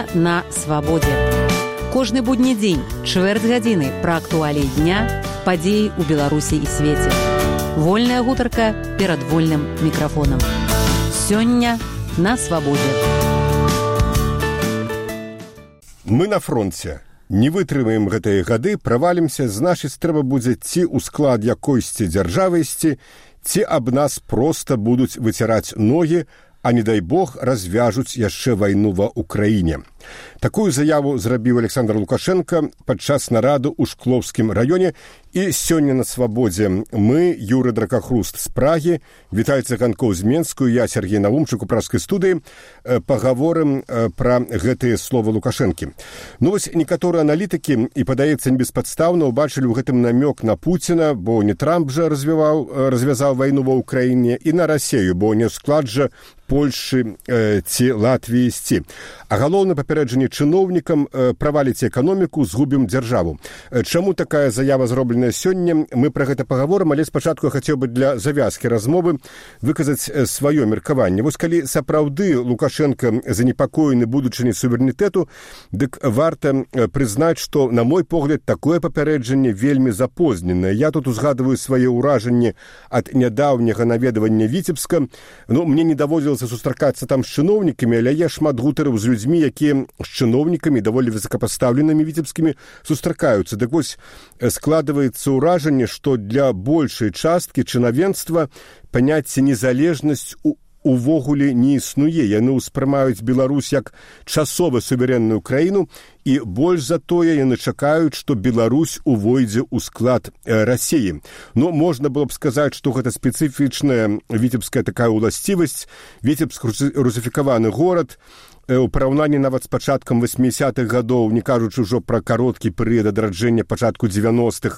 Сёння на свабодзе. Кожны будні дзень, чвэрць гадзіны пра актуаліі дня, падзеі ў Беларусі і свеце. Вольная гутарка перад вольным мікрафонам. Сёння на свабодзе. Мы на фронце. Не вытрымаем гэтыя гады, правалімся, значыць, трэба будзе ці ў склад якойсьці дзяржавы ісці, ці аб нас проста будуць выціраць ногі, а не дай Бог развяжуць яшчэ вайну ва Украіне. Такую заяву зрабіў Александр Лукашенко падчас нарады ў Шклоўскім раёне. І сёння на свабодзе мы, Юры Дракахруст з Прагі, Віталь Цыганкоў з Менску, я, Сергей Наумчык у пражскай студыі, пагаворым пра гэтыя словы Лукашэнкі. Ну вось некаторыя аналітыкі, і падаецца небеспадстаўна, убачылі ў гэтым намёк на Пуціна, бо не Трамп жа развязаў вайну ва Ўкраіне, і на Расею, бо не ў склад жа Польшы ці Латвіі ісці. А галоўнае папярэджанне чыноўнікам: праваліце эканоміку, згубім дзяржаву. Чаму такая заява зробленая сёння? Мы пра гэта пагаворым, але спачатку я хацеў бы для завязкі размовы выказаць сваё меркаванне. Вось калі сапраўды Лукашенко занепакоены будучыняй суверэнітэту, дык варта прызнаць, што, на мой погляд, такое папярэджанне вельмі запозненае. Я тут узгадываю свае ўражанні ад нядаўняга наведвання Віцебска. Ну, мне не даводзілася сустракацца там з чыноўнікамі, але я шмат гутарыў з людзьмі, якія з чыноўнікамі, даволі высокапастаўленымі віцебскімі, сустракаюцца. Дык вось складваецца ўражанне, што для большай часткі чынавенства паняцце незалежнасць увогуле не існуе. Яны ўспрымаюць Беларусь як часова суверэнную краіну, і больш за тое яны чакаюць, што Беларусь увойдзе ў склад Расеі. Ну, можна было б сказаць, што гэта спецыфічная віцебская такая ўласцівасць. Віцебск русіфікаваны горад, у параўнанні нават з пачаткам 80-х гадоў, не кажучы ўжо пра кароткі перыяд адраджэння пачатку 90-х,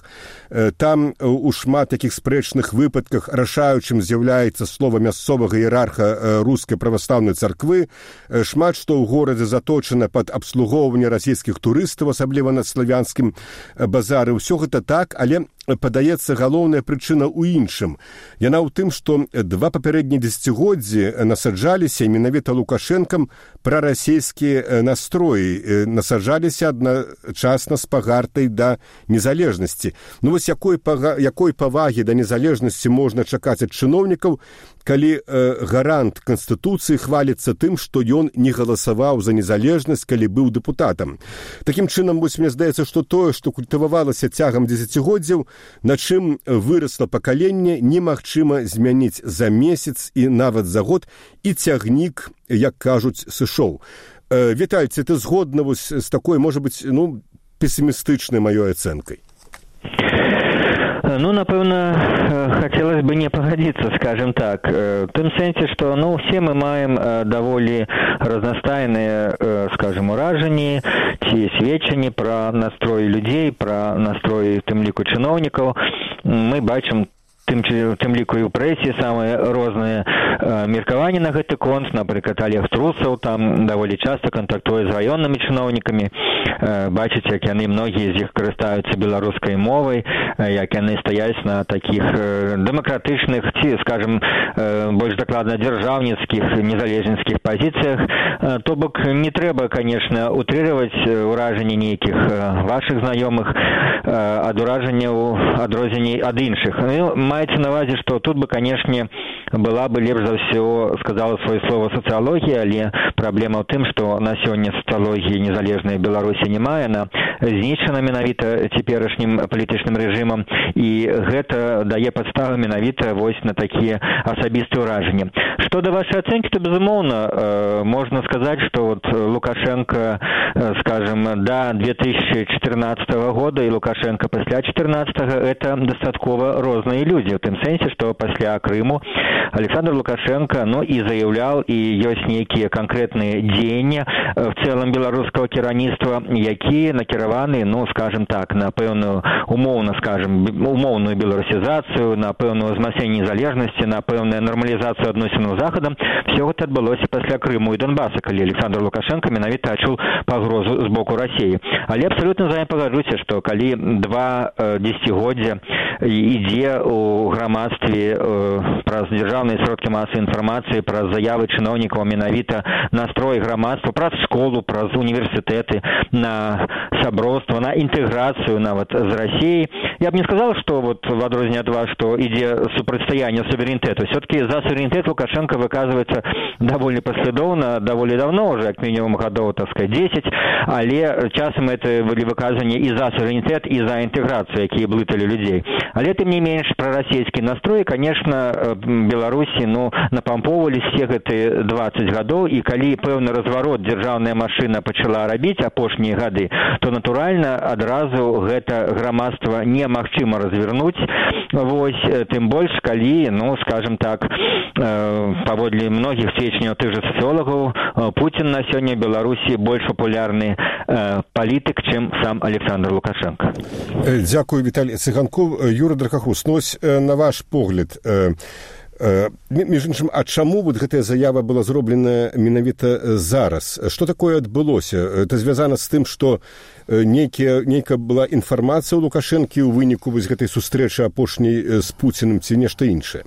там у шмат такіх спрэчных выпадках рашаючым з'яўляецца слова мясцовага іерарха рускай праваслаўнай царквы. Шмат што ў горадзе заточана пад абслугоўванне расійскіх турыстаў, асабліва на славянскім базары. Усё гэта так, але падаецца, галоўная прычына ў іншым. Яна ў тым, што два папярэднія дзесяцігоддзі насаджаліся менавіта Лукашэнкам прарасійскія настроі, насаджаліся адначасна з пагартай да незалежнасці. Ну вось якой павагі да незалежнасці можна чакаць ад чыноўнікаў, калі гарант Канстытуцыі хваліцца тым, што ён не галасаваў за незалежнасць, калі быў дэпутатам. Такім чынам, вось мне здаецца, што тое, што культывавалася цягам дзесяцігоддзяў, на чым вырасла пакаленне, немагчыма змяніць за месяц і нават за год, і цягнік, як кажуць, сышоў. Віталь, ці ты згодна вось з такой, можа быць, песімістычнай маёй ацэнкай? Ну, напэўна, хацелось бы не пагадзіцца, скажем так. В тым сэнсе, што, все мы маем даволі разнастайныя, скажем, уражанні ці сведчанні пра настроі людзей, пра настроі, в тым ліку, чыноўнікаў. Мы бачым тым ліку і ў прэсе самыя розныя меркаванні на гэты конт. Напрыклад, Олег Трусаў там даволі часта кантактуе з раённымі чыноўнікамі. Бачыць, як яны, многія з іх карыстаюцца беларускай мовай, як яны стаяць на такіх дэмакратычных ці, скажем, больш дакладна дзяржаўніцкіх, незалежніцкіх пазіцыях. То бок не трэба, конечно, утрыраваць уражанні нейкіх вашых знаёмых ад уражанняў адрозненняў ад іншых. Маецца на ўвазе, што тут бы, канешне, была бы лепш за ўсё сказала сваё слово сацыялогія, але праблема ў тым, што на сёння сацыялогіі незалежнай Беларусі няма, яна знішчана менавіта цяперашнім палітычным рэжымам, і гэта дае падставы менавіта вось на такія асабістыя ўражанні. Што да вашай ацэнкі, то, безумоўна, можна сказаць, што вот Лукашенко, скажем, да 2014 года і Лукашенко пасля 2014-го это дастаткова розныя людзі. В тым сэнсе, што пасля Крыму Александр Лукашенко, і заяўляў, і ёсць нейкія канкрэтныя дзеянні в цэлым беларускага кіраўніцтва, якія накіраваны, скажем так, на пэўную умоўную беларусізацыю, на пэўную ўзмацненне незалежнасці, на пэўную нармалізацыю адносінаў з Захадам. Все гэта адбылося пасля Крыму і Донбаса, калі Александр Лукашенко менавіта адчуў пагрозу з боку Расіі. Але абсалютна з вамі пагаджуся, што калі два дзесяцігоддзя ідзе у грамадстве праз дзяржаўныя сродкі масавай інфармацыі, праз заявы чыноўнікаў менавіта настрой грамадства, праз школу, праз універсітэты на сяброўства, на інтэграцыю нават з Расіяй. Я б не сказал, что вот в адрозненне ад вас, что ідзе супрацьстаянне суверэнітэту. Все-таки за суверэнітэт Лукашенко выказывается довольно последовно, довольно давно, уже как минимум годов, так сказать, 10, але часам это были выказывания и за суверэнітэт, и за интеграцию, якія блытали людей. Але тым не менш, прарасійскі настрой, конечно, Беларусі, напампоўвались все гэты 20 годов, и калі пэўны разворот дзяржаўная машина почала рабіць апошнія гады, то натуральна адразу гэта грамадства немагчыма развернуць. Вось, тым больш, калі, скажем так, паводле многіх сведчанняў тых же социологов, Путин на сёння Беларусі больш папулярны палітык, чым сам Александр Лукашенко. Дзякую, Віталій Цыганков. Юра Дракахус, на ваш погляд, між іншым, а чаму вот гэтая заява была зроблена менавіта зараз? Што такое адбылося? Это звязана з тым, што нейкая была інфармацыя ў Лукашэнкі ў выніку вось гэтай сустрэчы апошняй з Пуціным ці нешта іншае?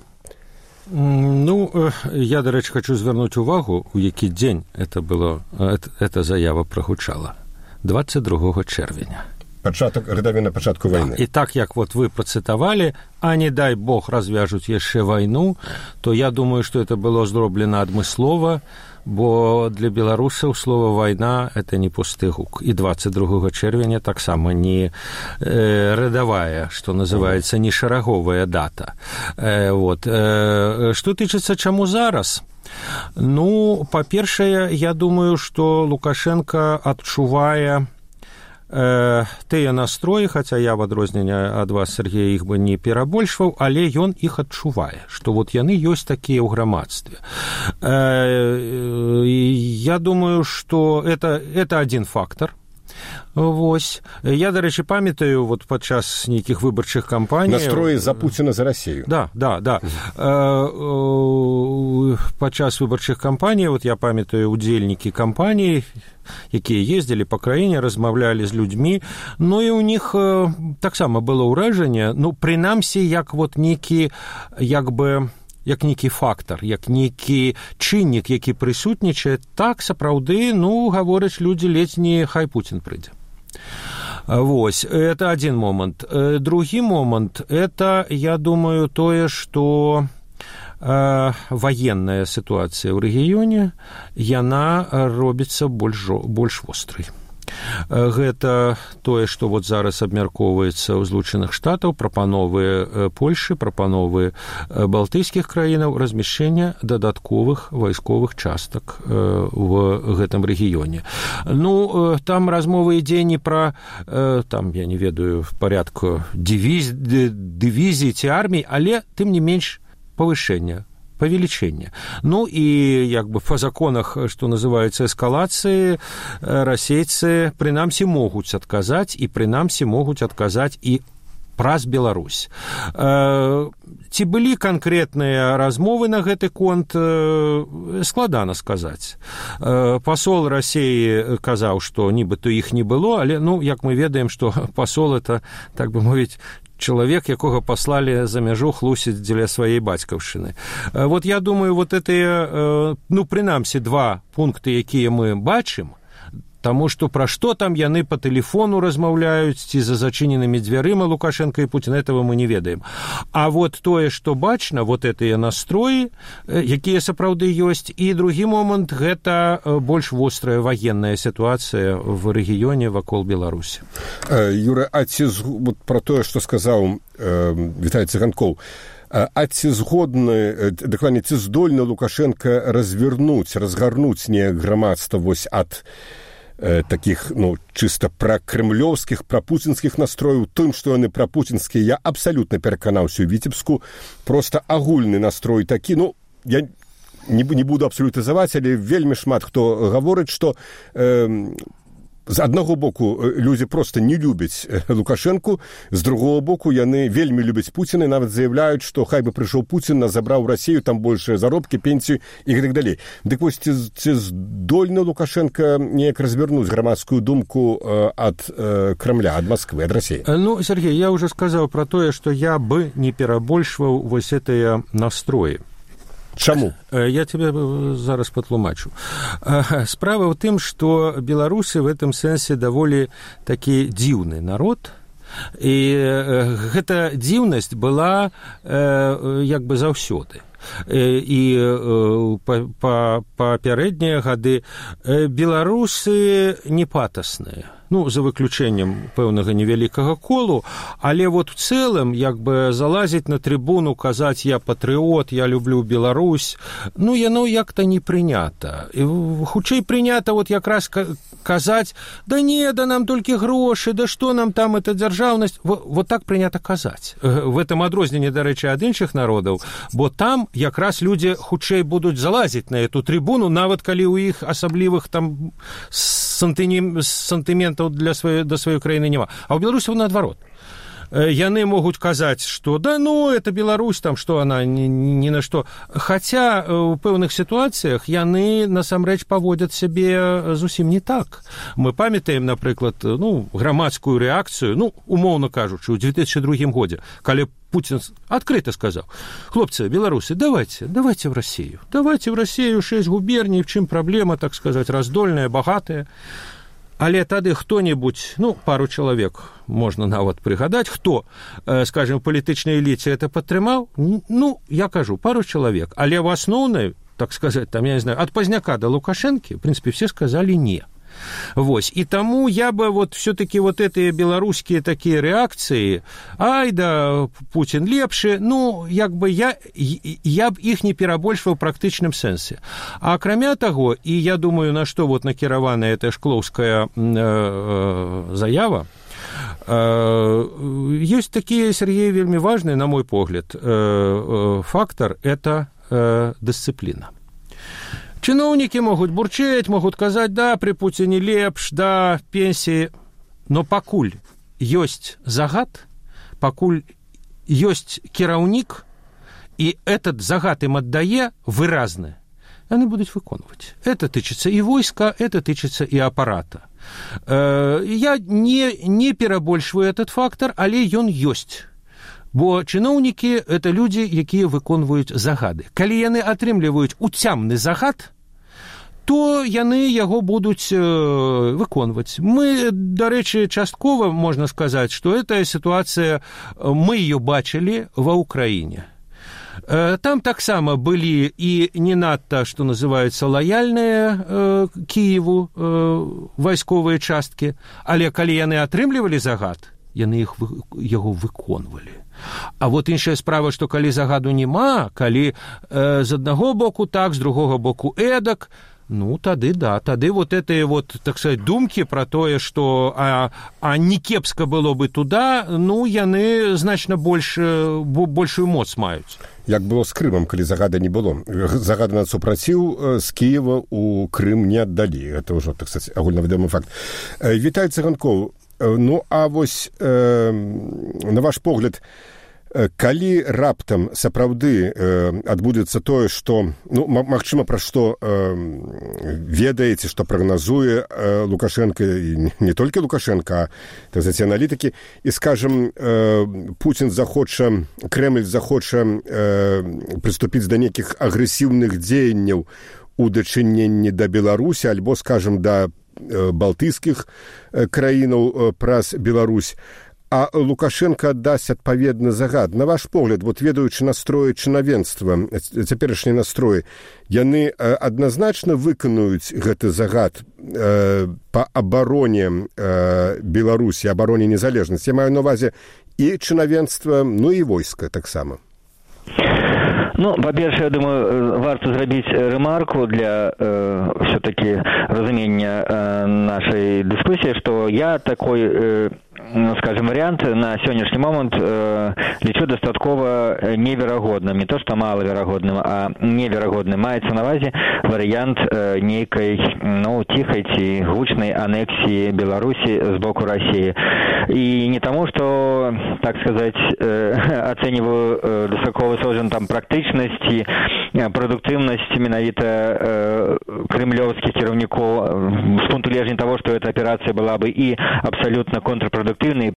Я, до речі, хочу звернути увагу, у який день эта заява прогучала. 22 червня. Гадавіна пачатку войны. І так, як вы процитовали, а не дай Бог развяжут яшчэ войну, то я думаю, что это было зроблено адмыслова, бо для беларусаў слово «война» — это не пусты гук. И 22 червня таксама не рядовая, что называется, не шараговая дата. Что тычыцца чаму зараз? Па-першае, я думаю, что Лукашенко адчувае тыя настроі, хаця я в адрозненне ад вас, Сергей, іх бы не перабольшваў, але ён іх адчувае, што яны ёсць такія ў грамадстве. Я думаю, что это один фактор. Вось. Я, до речі, памятаю, падчас нейкіх выбарчых кампаній... Настроі за Путіна, за Расію. Да. Падчас выбарчых кампаній, я памятаю, удзельнікі кампаній, якія ездзілі па краіне, размаўлялі з людзьмі, і ў них таксама было ўражанне, прынамсі, як нейкі, як нейкі фактор, як нейкі чыннік, які прысутнічае, так сапраўды, гавораць людзі, ледзь не хай Путін прыйдзе. Вось, это один момент. Другі момент, это, я думаю, тое, што военная ситуация ў рэгіёне, яна робіцца больш вострай. Гэта тое, што зараз абмяркоўваецца ў Злучаных Штатаў, прапановы Польшы, прапановы балтыйскіх краінаў размяшчэння дадатковых вайсковых частак в гэтым рэгіёне. Там размова ідзе не пра, я не ведаю, парядку дывізій ці армій, але, тым не менш, павышэння, павелічэння. І па законах, што называюцца эскалацыі, расейцы прынамсі могуць адказаць, і прынамсі могуць адказаць і праз Беларусь. Ці былі канкрэтныя размовы на гэты конт, складана сказаць. Пасол Расіі казаў, што нібыта іх не было, але, як мы ведаем, што пасол — это, так бы мовіць, чалавек, якога паслалі за мяжу хлусіць дзеля сваей бацькаўшчыны. Я думаю, гэтыя, прынамсі, два пункты, якія мы бачым, таму што пра што там яны па тэлефону размаўляюць, ці за зачыненымі дзвярыма Лукашенко і Путін, этого мы не ведаем. А тое, што бачна, гэтыя настроі, якія сапраўды ёсць, і другі момант — гэта больш вострая военная сітуацыя в рэгіёне вакол Беларусі. Юра, а ці пра тое, што сказаў Віталій Цыганкоў, а ці згодны, дакладней, ці здольны Лукашенко разгарнуць неяк грамадства ад таких, чыста пракрэмлёўскіх, прапуцінскіх настрояў, тым, што яны прапуцінскія, я абсалютна пераканаўся ў Віцебску, проста агульны настрой такі, я не буду абсалютызаваць, але вельмі шмат хто гаворыць, што з аднаго боку людзі проста не любяць Лукашэнку, з другого боку яны вельмі любяць Пуціна і нават заяўляюць, што хай бы прыйшоў Пуцін, забраў Расію, там большыя заробкі, пенсію і гэтак далей. Дык вось ці здольны Лукашенко неяк развернуць грамадскую думку ад Кремля, ад Москвы, ад России? Ну, Сергей, я уже сказал про то, что я бы не перабольшваў вось гэтыя настроі. Чаму? Я тебе зараз патлумачу. Справа ў тым, што беларусы в этом сэнсе даволі такі дзіўны народ, і гэта дзіўнасць была як бы заўсёды. І папярэднія гады беларусы не патасныя. Ну, за выключэннем пэўнага невялікага колу, але вот в цэлым, як бы залазіць на трыбуну, казаць «я патрыот», «я люблю Беларусь», ну, яно як-то не прынята. Хутчэй прынята вот якраз казаць «да не, да нам толькі грошы, да што нам там эта дзяржаўнасць». Вот так прынята казаць. В этом адрозненне, дарэчы, ад іншых народаў, бо там якраз людзі хутчэй будуць залазіць на эту трыбуну, нават калі ў іх асаблівых там сантыментаў да сваёй краіны няма. А ў Беларусі наадварот. Яны могуць казаць, што да ну, это Беларусь, там, што она ні на што. Хаця ў пэўных сітуацыях яны насамрэч паводзяць сябе зусім не так. Мы памятаем, напрыклад, ну, грамадскую рэакцыю, ну, умоўна кажучы, ў 2002 годзе, калі Путин открыто сказал: хлопцы, белорусы, давайте в Россию. Давайте в Россию, 6 губерний, в чым проблема, так сказать, раздольная, богатая. Але тады хто-небудзь, ну, пару чалавек можна нават прыгадаць, хто, скажем, палітычнай эліце это падтрымаў? Ну, я кажу, пару чалавек. Але в асноўнай, так сказать, там, я не знаю, ад Пазняка до Лукашэнкі, в принципе, все сказали «не». Вось. І таму я бы вот все-таки вот эти беларускія такія рэакцыі, ай да, Путин лепшы, ну, як бы я б іх не перабольшваў у практычным сэнсе. А акрамя таго, і я думаю, на што вот накіраваная эта шклоўская заява, ёсць такія, Сергей, вельмі важны, на мой погляд, фактор – это дысцыпліна. Чыноўнікі могуць бурчэць, могуць казаць, да, пры Пуціне лепш, да, пенсіі, но пакуль ёсць загад, пакуль ёсць кіраўнік, і этот загад ім аддае выразны, яны будуць выконваць. Это тычыцца і войска, это тычыцца і апарата. Я не перабольшваю этот фактор, але ён ёсць. Бо чыноўнікі – это людзі, якія выконваюць загады. Калі яны атрымліваюць уцямны загад, то яны яго будуць выконваць. Мы, дарэчы, часткова, можна сказаць, што гэтая сітуацыя, мы её бачылі ва Ўкраіне. Там таксама былі і не надта, што называецца, лаяльныя Кіеву вайсковыя часткі, але калі яны атрымлівалі загад, яны яго выконвалі. А вот іншая справа, што калі загаду няма, калі з аднаго боку так, з другога боку эдак, ну, тады да, тады вот гэтыя вот, так сказать, думкі пра тое, што не кепска было бы туда, ну, яны значна большую моц маюць. Як было з Крымам, калі загада не было. Загада на супраціў з Кіева ў Крым не аддалі. Гэта ўжо, так сказать, агульнавядомы факт. Віталь Цыганкоў, ну, а вось, на ваш погляд, калі раптам сапраўды адбудзецца тое, што, ну, магчыма, пра што ведаеце, што прагназуе Лукашенко, і не толькі Лукашенко, а, так сказать, аналітыкі, і, скажем, Путін захоча, Крэмль захоча прыступіць да нейкіх агрэсіўных дзеянняў у дачыненні да Беларусі, альбо, скажем, да балтыйскіх краінаў праз Беларусь, а Лукашенко аддасць адпаведны загад. На ваш погляд, вот ведаючы настроі чынавенства, цяперашнія настроі, яны адназначна выканаюць гэты загад па абароне Беларусі, абароне незалежнасці. Я маю на ўвазе і чынавенства, ну і войска таксама. Ну, па-першае, я думаю, варта зрабіць рэмарку для все-таки разумення нашай дыскусіі, што я такой, скажем, скажем, вариант на сегодняшний момент лечу дастаткова неверагодным, не то что маловерагодным, а неверагодным. Маецца на увазе вариант нейкой, ну, тихой ці гучной аннексии Беларуси с боку России. И не тому, что, так сказать, оцениваю дастаткова сложен там практичность и продуктивность менавіта кремлевских кіраўнікоў с пункту гледжання того, что эта операция была бы и абсолютно контрпродуктивной,